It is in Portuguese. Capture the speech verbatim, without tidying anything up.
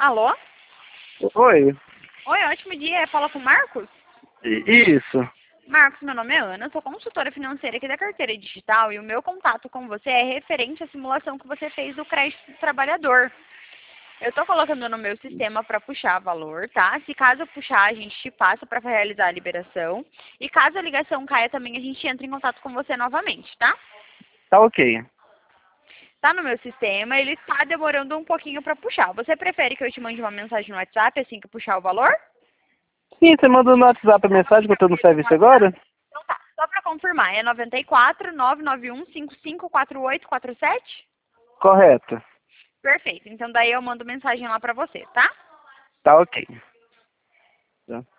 Alô? Oi, Oi, ótimo dia. Fala com o Marcos? i- isso. Marcos, meu nome é Ana, sou consultora financeira aqui da Carteira Digital e o meu contato com você é referente à simulação que você fez do crédito do trabalhador. Eu estou colocando no meu sistema para puxar valor, tá? Se caso eu puxar, a gente te passa para realizar a liberação. E caso a ligação caia também, a gente entra em contato com você novamente, tá? Tá ok. Tá no meu sistema, ele está demorando um pouquinho para puxar. Você prefere que eu te mande uma mensagem no WhatsApp assim que puxar o valor? Sim, você mandou no WhatsApp a mensagem que eu tô no serviço agora? Então tá, só para confirmar, é noventa e quatro, nove nove um, cinco cinco quatro oito quatro sete? Correto. Perfeito, então daí eu mando mensagem lá para você, tá? Tá ok. Tá.